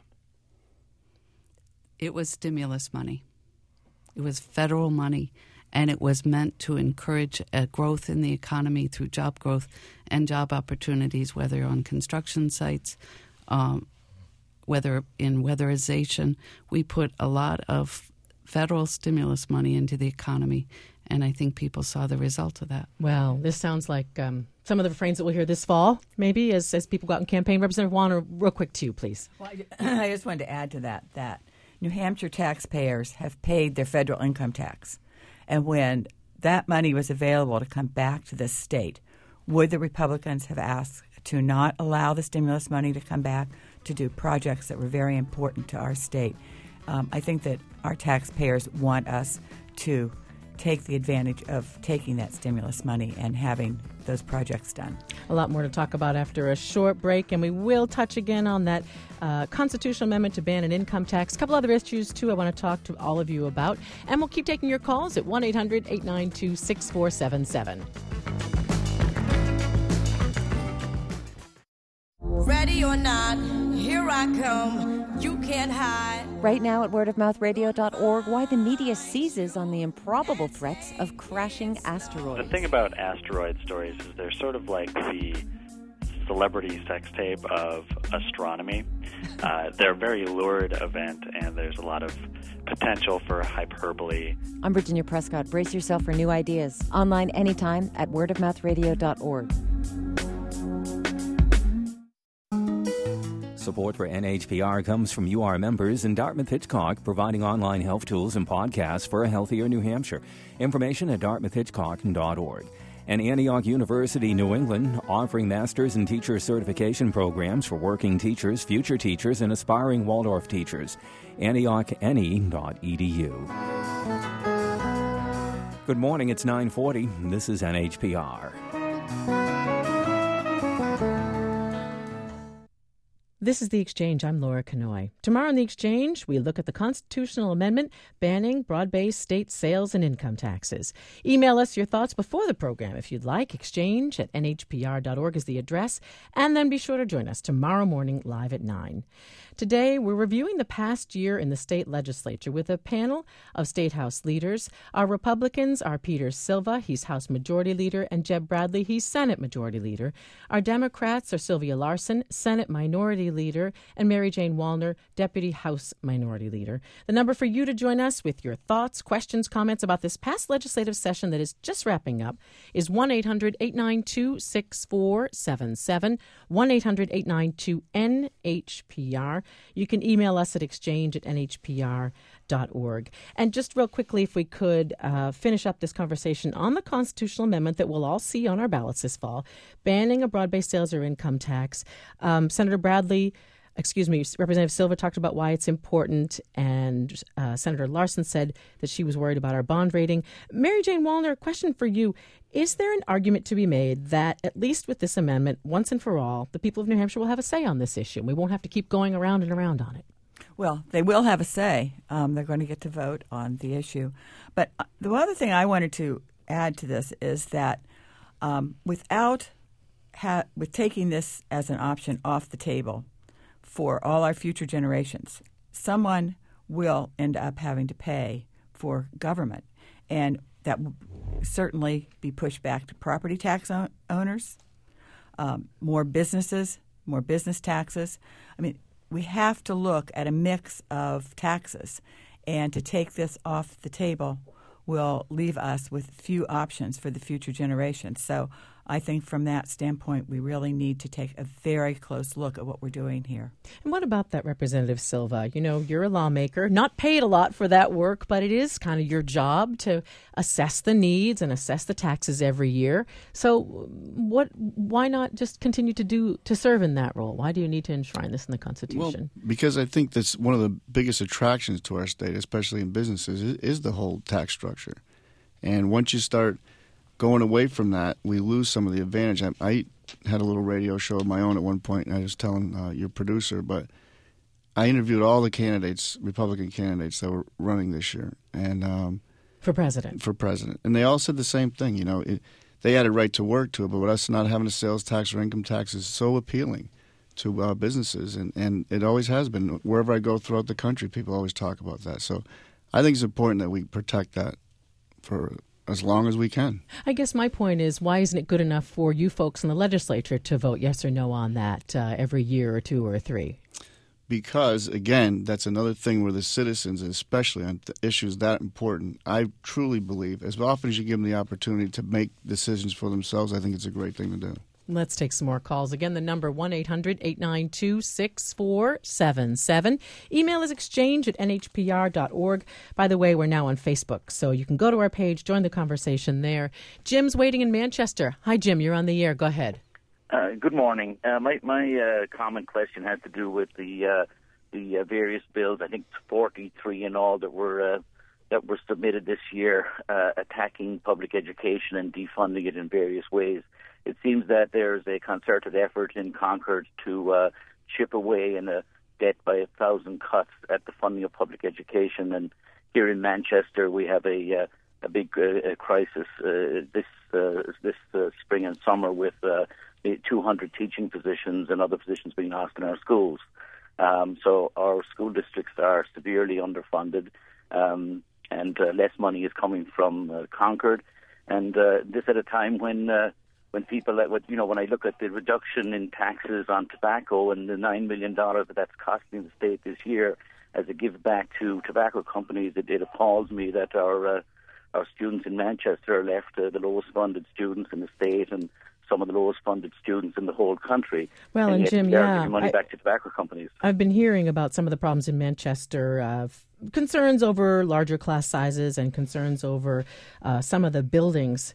It was stimulus money. It was federal money, and it was meant to encourage a growth in the economy through job growth and job opportunities, whether on construction sites, um, whether in weatherization. We put a lot of federal stimulus money into the economy, and I think people saw the result of that. Well, this sounds like um, some of the refrains that we'll hear this fall, maybe, as, as people go out and campaign. Representative Warner, real quick, too, please. Well, I just wanted to add to that that New Hampshire taxpayers have paid their federal income tax. And when that money was available to come back to this state, would the Republicans have asked to not allow the stimulus money to come back to do projects that were very important to our state? Um, I think that our taxpayers want us to take the advantage of taking that stimulus money and having those projects done. A lot more to talk about after a short break, and we will touch again on that uh, constitutional amendment to ban an income tax. A couple other issues, too, I want to talk to all of you about. And we'll keep taking your calls at one eight hundred eight nine two six four seven seven. Ready or not, here I come. You can't hide. Right now at word of mouth radio dot org, why the media seizes on the improbable threats of crashing asteroids. The thing about asteroid stories is they're sort of like the celebrity sex tape of astronomy. Uh, they're a very lurid event, and there's a lot of potential for hyperbole. I'm Virginia Prescott. Brace yourself for new ideas. Online anytime at word of mouth radio dot org. Support for N H P R comes from U R members in Dartmouth-Hitchcock, providing online health tools and podcasts for a healthier New Hampshire. Information at dartmouth hitchcock dot org. And Antioch University, New England, offering master's and teacher certification programs for working teachers, future teachers, and aspiring Waldorf teachers. antioch n e dot e d u. Good morning, it's nine forty. This is N H P R. This is The Exchange. I'm Laura Kanoy. Tomorrow on The Exchange, we look at the constitutional amendment banning broad-based state sales and income taxes. Email us your thoughts before the program if you'd like. Exchange at n h p r dot org is the address. And then be sure to join us tomorrow morning live at nine. Today, we're reviewing the past year in the state legislature with a panel of State House leaders. Our Republicans are Peter Silva, he's House Majority Leader, and Jeb Bradley, he's Senate Majority Leader. Our Democrats are Sylvia Larson, Senate Minority Leader, and Mary Jane Wallner, Deputy House Minority Leader. The number for you to join us with your thoughts, questions, comments about this past legislative session that is just wrapping up is one eight hundred eight nine two six four seven seven, one eight hundred eight nine two N H P R. You can email us at exchange at n h p r dot org. And just real quickly, if we could uh, finish up this conversation on the constitutional amendment that we'll all see on our ballots this fall, banning a broad-based sales or income tax. Um, Senator Bradley, excuse me, Representative Silva talked about why it's important, and uh, Senator Larson said that she was worried about our bond rating. Mary Jane Wallner, a question for you. Is there an argument to be made that, at least with this amendment, once and for all, the people of New Hampshire will have a say on this issue? We won't have to keep going around and around on it. Well, they will have a say. Um, they're going to get to vote on the issue. But the other thing I wanted to add to this is that um, without ha- with taking this as an option off the table for all our future generations, someone will end up having to pay for government. And that will certainly be pushed back to property tax o- owners, um, more businesses, more business taxes. I mean, we have to look at a mix of taxes, and to take this off the table will leave us with few options for the future generations. So I think from that standpoint, we really need to take a very close look at what we're doing here. And what about that, Representative Silva? You know, you're a lawmaker, not paid a lot for that work, but it is kind of your job to assess the needs and assess the taxes every year. So what? Why not just continue to do to serve in that role? Why do you need to enshrine this in the Constitution? Well, because I think that's one of the biggest attractions to our state, especially in businesses, is, is the whole tax structure. And once you start going away from that, we lose some of the advantage. I, I had a little radio show of my own at one point, and I was telling uh, your producer, but I interviewed all the candidates, Republican candidates that were running this year, and um, for president. For president, and they all said the same thing. You know, it, they had a right to work to it, but with us not having a sales tax or income tax is so appealing to uh, businesses, and, and it always has been. Wherever I go throughout the country, people always talk about that. So I think it's important that we protect that for as long as we can. I guess my point is, why isn't it good enough for you folks in the legislature to vote yes or no on that uh, every year or two or three? Because, again, that's another thing where the citizens, especially on th- issues that important, I truly believe, as often as you give them the opportunity to make decisions for themselves, I think it's a great thing to do. Let's take some more calls. Again, the number one eight hundred eight nine two six four seven seven. Email is exchange at n h p r dot org. By the way, we're now on Facebook, so you can go to our page, join the conversation there. Jim's waiting in Manchester. Hi, Jim. You're on the air. Go ahead. Uh, good morning. Uh, my my uh, common question has to do with the uh, the uh, various bills. I think forty-three in all that were uh, that were submitted this year, uh, attacking public education and defunding it in various ways. It seems that there's a concerted effort in Concord to uh, chip away in a debt by a thousand cuts at the funding of public education. And here in Manchester, we have a uh, a big uh, a crisis uh, this uh, this uh, spring and summer with uh, two hundred teaching positions and other positions being lost in our schools. Um, so our school districts are severely underfunded, um, and uh, less money is coming from uh, Concord. And uh, this at a time when uh, when people, you know, when I look at the reduction in taxes on tobacco and the nine million dollars that that's costing the state this year as a give back to tobacco companies, it, it appalls me that our uh, our students in Manchester are left uh, the lowest funded students in the state and some of the lowest funded students in the whole country. Well, and, and Jim, they're yeah, giving money I, back to tobacco companies. I've been hearing about some of the problems in Manchester, uh, f- concerns over larger class sizes and concerns over uh, some of the buildings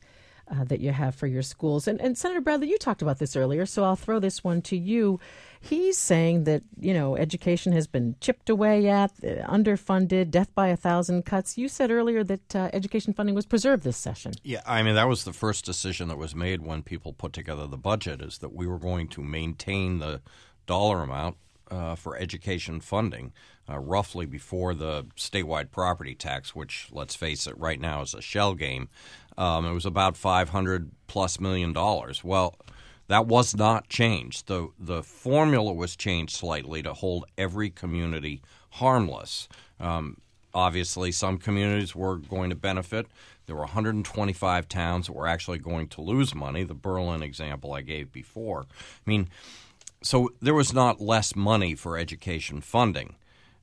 uh, that you have for your schools. And, and Senator Bradley, you talked about this earlier, so I'll throw this one to you. He's saying that, you know, education has been chipped away at, uh, underfunded, death by a thousand cuts. You said earlier that uh, education funding was preserved this session. Yeah, I mean, that was the first decision that was made when people put together the budget, is that we were going to maintain the dollar amount uh, for education funding uh, roughly before the statewide property tax, which, let's face it, right now is a shell game. Um, it was about five hundred plus million dollars. Well, that was not changed. The the formula was changed slightly to hold every community harmless. Um, obviously, some communities were going to benefit. There were one hundred twenty-five towns that were actually going to lose money, the Berlin example I gave before. I mean, so there was not less money for education funding.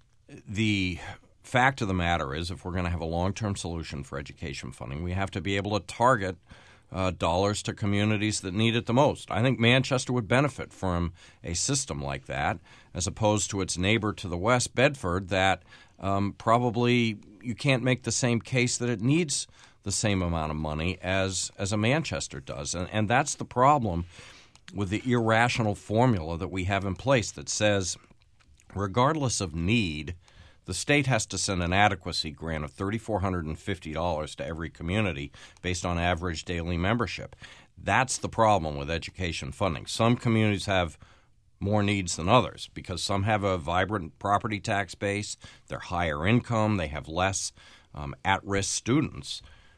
The fact of the matter is, if we're going to have a long-term solution for education funding, we have to be able to target uh, dollars to communities that need it the most. I think Manchester would benefit from a system like that, as opposed to its neighbor to the west, Bedford, that um, probably you can't make the same case that it needs the same amount of money as as a Manchester does. And, and that's the problem with the irrational formula that we have in place that says, regardless of need, the state has to send an adequacy grant of three thousand four hundred fifty dollars to every community based on average daily membership. That's the problem with education funding. Some communities have more needs than others because some have a vibrant property tax base, they're higher income, they have less um, at-risk students.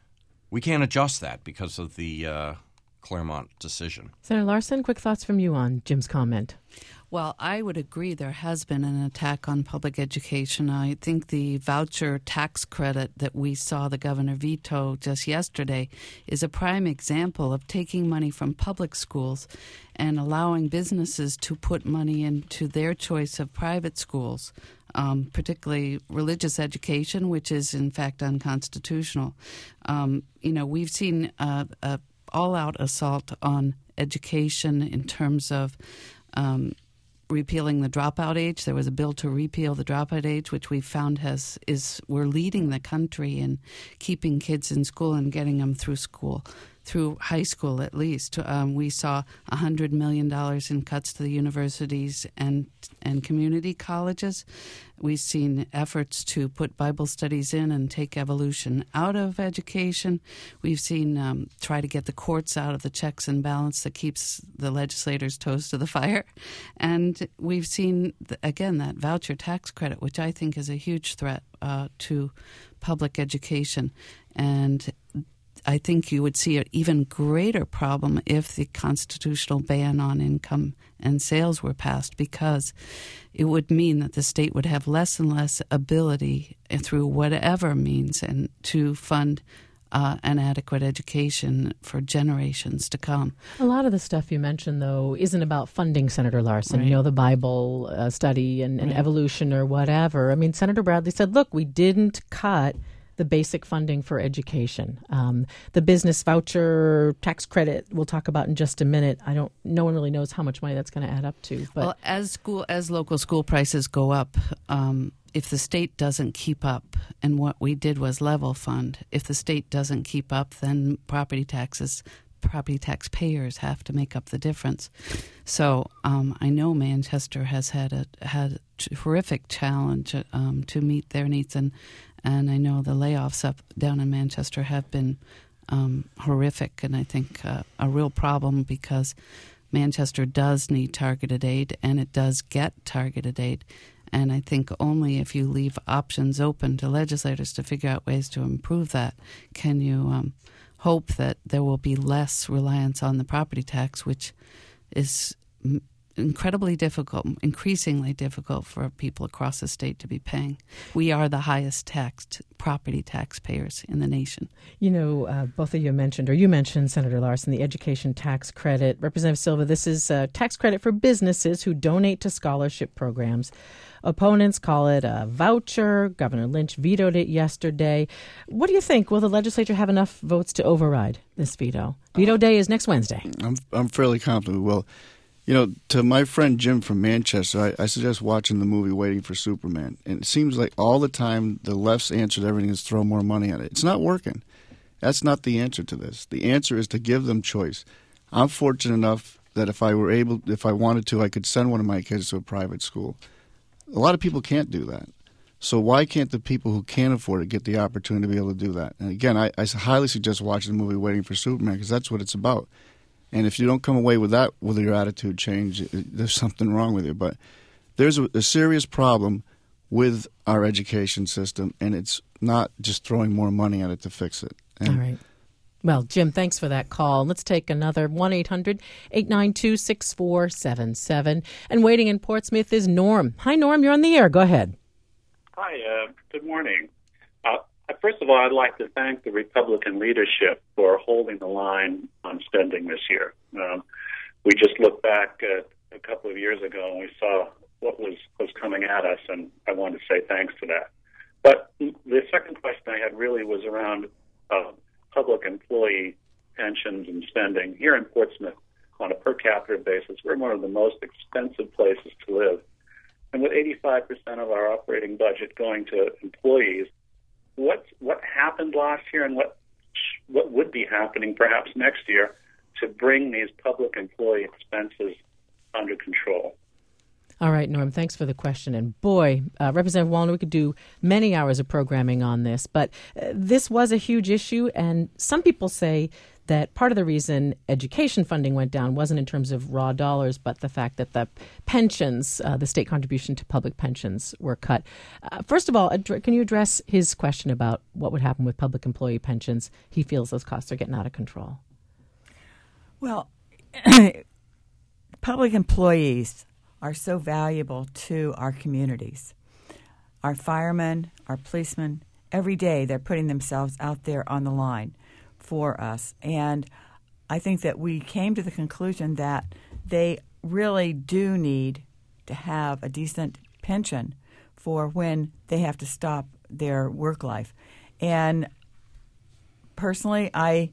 We can't adjust that because of the uh, Claremont decision. Senator Larson, quick thoughts from you on Jim's comment. Well, I would agree there has been an attack on public education. I think the voucher tax credit that we saw the governor veto just yesterday is a prime example of taking money from public schools and allowing businesses to put money into their choice of private schools, um, particularly religious education, which is in fact unconstitutional. Um, you know, we've seen uh, a all-out assault on education in terms of um, repealing the dropout age. There was a bill to repeal the dropout age, which we found has is we're leading the country in keeping kids in school and getting them through school, through high school at least. Um, we saw one hundred million dollars in cuts to the universities and and community colleges. We've seen efforts to put Bible studies in and take evolution out of education. We've seen um, try to get the courts out of the checks and balance that keeps the legislators' toes to the fire. And we've seen, again, that voucher tax credit, which I think is a huge threat uh, to public education. And I think you would see an even greater problem if the constitutional ban on income and sales were passed, because it would mean that the state would have less and less ability through whatever means and to fund uh, an adequate education for generations to come. A lot of the stuff you mentioned, though, isn't about funding, Senator Larson. Right. You know, the Bible uh, study and, and right. evolution or whatever. I mean, Senator Bradley said, look, we didn't cut the basic funding for education. Um, the business voucher tax credit we'll talk about in just a minute. I don't. No one really knows how much money that's going to add up to. But well, as school as local school prices go up, um, if the state doesn't keep up, and what we did was level fund. If the state doesn't keep up, then property taxes, property tax payers have to make up the difference. So um, I know Manchester has had a had a horrific challenge um, to meet their needs, and. And I know the layoffs up down in Manchester have been um, horrific, and I think uh, a real problem because Manchester does need targeted aid, and it does get targeted aid. And I think only if you leave options open to legislators to figure out ways to improve that can you um, hope that there will be less reliance on the property tax, which is m- incredibly difficult, increasingly difficult for people across the state to be paying. We are the highest taxed property taxpayers in the nation. You know, uh, both of you mentioned, or you mentioned, Senator Larson, the education tax credit. Representative Silva, this is a tax credit for businesses who donate to scholarship programs. Opponents call it a voucher. Governor Lynch vetoed it yesterday. What do you think? Will the legislature have enough votes to override this veto? Veto day is next Wednesday. I'm, I'm fairly confident we will. You know, to my friend Jim from Manchester, I, I suggest watching the movie Waiting for Superman. And it seems like all the time the left's answer to everything is throw more money at it. It's not working. That's not the answer to this. The answer is to give them choice. I'm fortunate enough that if I were able, if I wanted to, I could send one of my kids to a private school. A lot of people can't do that. So why can't the people who can afford it get the opportunity to be able to do that? And again, I, I highly suggest watching the movie Waiting for Superman, because that's what it's about. And if you don't come away with that, with your attitude change, there's something wrong with you. But there's a, a serious problem with our education system, and it's not just throwing more money at it to fix it. And all right. Well, Jim, thanks for that call. Let's take another one eight hundred eight nine two six four seven seven. And waiting in Portsmouth is Norm. Hi, Norm. You're on the air. Go ahead. Hi. Uh, good morning. Uh, first of all, I'd like to thank the Republican leadership for holding the line on spending this year. Um, we just looked back at a couple of years ago and we saw what was, was coming at us, and I wanted to say thanks for that. But the second question I had really was around uh, public employee pensions and spending. Here in Portsmouth, on a per capita basis, we're one of the most expensive places to live. And with eighty-five percent of our operating budget going to employees, what what happened last year and what what would be happening perhaps next year to bring these public employee expenses under control? All right, Norm, thanks for the question. And boy, uh, Representative Wallner, we could do many hours of programming on this, but uh, this was a huge issue. And some people say that part of the reason education funding went down wasn't in terms of raw dollars, but the fact that the pensions, uh, the state contribution to public pensions were cut. Uh, first of all, ad- can you address his question about what would happen with public employee pensions? He feels those costs are getting out of control. Well, public employees are so valuable to our communities. Our firemen, our policemen, every day they're putting themselves out there on the line for us. And I think that we came to the conclusion that they really do need to have a decent pension for when they have to stop their work life. And personally, I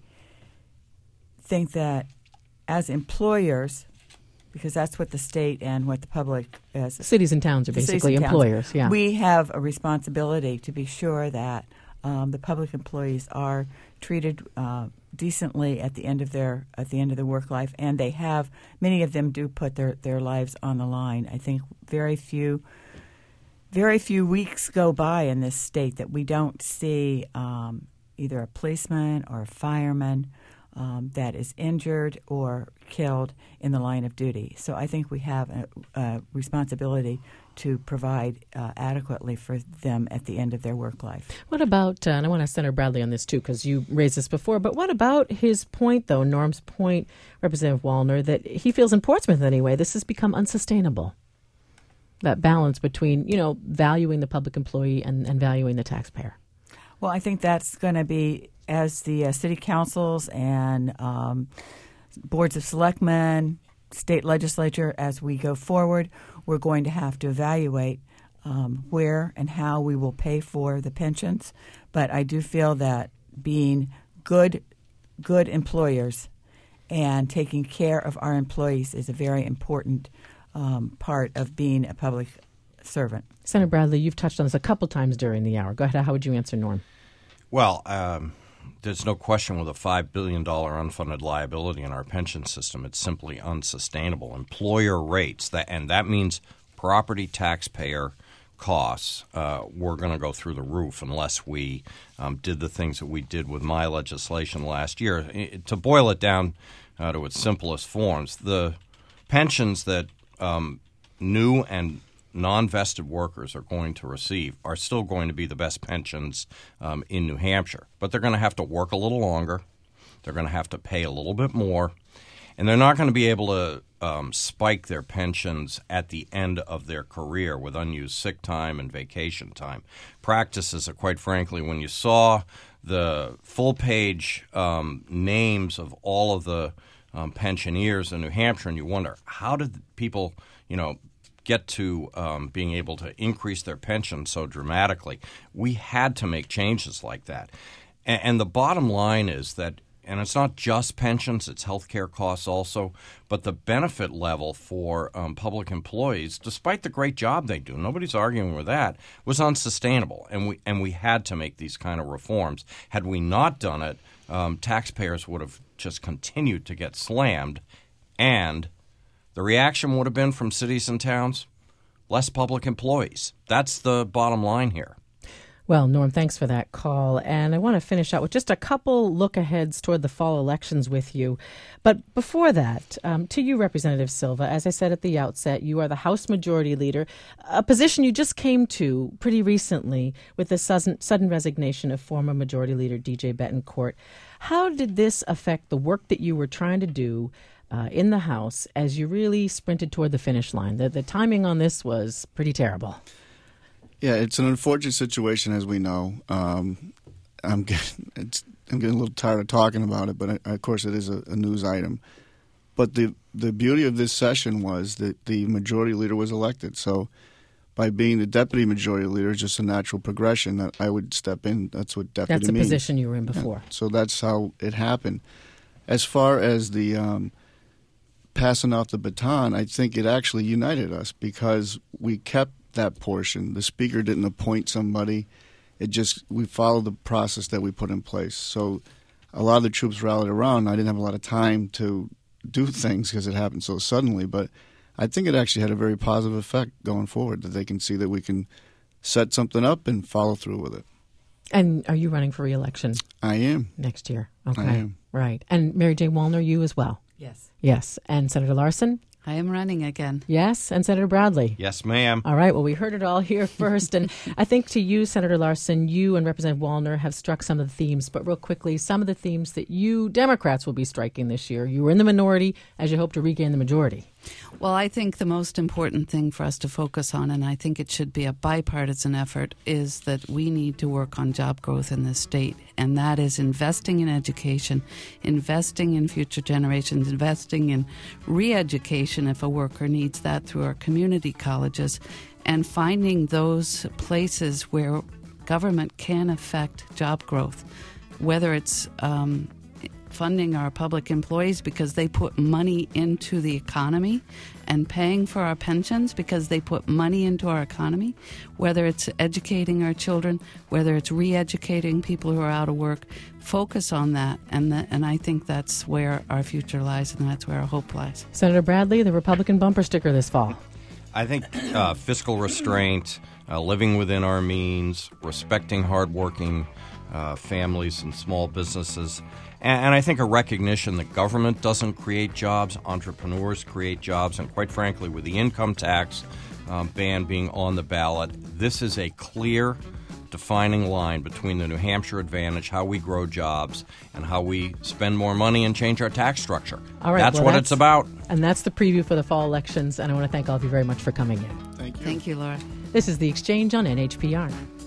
think that as employers, because that's what the state and what the public as cities and towns are basically towns, employers. Yeah, we have a responsibility to be sure that um, the public employees are treated uh, decently at the end of their at the end of their work life, and they have many of them do put their, their lives on the line. I think very few very few weeks go by in this state that we don't see um, either a policeman or a fireman Um, that is injured or killed in the line of duty. So I think we have a, a responsibility to provide uh, adequately for them at the end of their work life. What about, uh, and I want to Senator Bradley on this too, because you raised this before, but what about his point, though, Norm's point, Representative Wallner, that he feels in Portsmouth anyway, this has become unsustainable, that balance between, you know, valuing the public employee and, and valuing the taxpayer? Well, I think that's going to be, as the uh, city councils and um, boards of selectmen, state legislature, as we go forward, we're going to have to evaluate um, where and how we will pay for the pensions. But I do feel that being good, good employers and taking care of our employees is a very important um, part of being a public servant. Senator Bradley, you've touched on this a couple times during the hour. Go ahead. How would you answer, Norm? Well, um, there's no question with a five billion dollars unfunded liability in our pension system, it's simply unsustainable. Employer rates, that, and that means property taxpayer costs, uh, we're going to go through the roof unless we um, did the things that we did with my legislation last year. It, to boil it down uh, to its simplest forms, the pensions that um, new and non-vested workers are going to receive are still going to be the best pensions um, in New Hampshire. But they're going to have to work a little longer. They're going to have to pay a little bit more. And they're not going to be able to um, spike their pensions at the end of their career with unused sick time and vacation time. Practices that, quite frankly, when you saw the full-page um, names of all of the um, pensioneers in New Hampshire, and you wonder, how did people, you know, get to um, being able to increase their pension so dramatically? We had to make changes like that. And, and the bottom line is that and it's not just pensions, it's health care costs also, but the benefit level for um, public employees, despite the great job they do, nobody's arguing with that, was unsustainable, and we and we had to make these kind of reforms. Had we not done it, um, taxpayers would have just continued to get slammed, and the reaction would have been from cities and towns, less public employees. That's the bottom line here. Well, Norm, thanks for that call. And I want to finish out with just a couple look-aheads toward the fall elections with you. But before that, um, to you, Representative Silva, as I said at the outset, you are the House Majority Leader, a position you just came to pretty recently with the sudden, sudden resignation of former Majority Leader D J Betancourt. How did this affect the work that you were trying to do uh, in the House as you really sprinted toward the finish line? The, the timing on this was pretty terrible. Yeah, it's an unfortunate situation, as we know. Um, I'm getting, it's, I'm getting a little tired of talking about it, but I, of course it is a, a news item. But the the beauty of this session was that the majority leader was elected. So by being the deputy majority leader, it's just a natural progression that I would step in. That's what deputy That's the means. position you were in before. Yeah. So that's how it happened. As far as the um, passing off the baton, I think it actually united us because we kept that portion. The speaker didn't appoint somebody. It just, we followed the process that we put in place. So a lot of the troops rallied around. I didn't have a lot of time to do things because it happened so suddenly, but I think it actually had a very positive effect going forward, that they can see that we can set something up and follow through with it. And are you running for re-election? I am. Next year. Okay. I am. Right. And Mary Jane Wallner, you as well? Yes. Yes. And Senator Larson? I am running again. Yes. And Senator Bradley? Yes, ma'am. All right. Well, we heard it all here first. And I think to you, Senator Larson, you and Representative Wallner have struck some of the themes. But real quickly, some of the themes that you Democrats will be striking this year. You were in the minority as you hope to regain the majority. Well, I think the most important thing for us to focus on, and I think it should be a bipartisan effort, is that we need to work on job growth in this state. And that is investing in education, investing in future generations, investing in re-education if a worker needs that through our community colleges, and finding those places where government can affect job growth, whether it's um, funding our public employees because they put money into the economy and paying for our pensions because they put money into our economy, whether it's educating our children, whether it's re-educating people who are out of work. Focus on that, and that, and I think that's where our future lies, and that's where our hope lies. Senator Bradley, the Republican bumper sticker this fall. I think uh, fiscal restraint, uh, living within our means, respecting hardworking uh, families and small businesses, and, and I think a recognition that government doesn't create jobs, entrepreneurs create jobs, and quite frankly, with the income tax um, ban being on the ballot, this is a clear defining line between the New Hampshire advantage, how we grow jobs, and how we spend more money and change our tax structure. All right, that's well, what that's, it's about. And that's the preview for the fall elections, and I want to thank all of you very much for coming in. Thank you. Thank you, Laura. This is The Exchange on N H P R.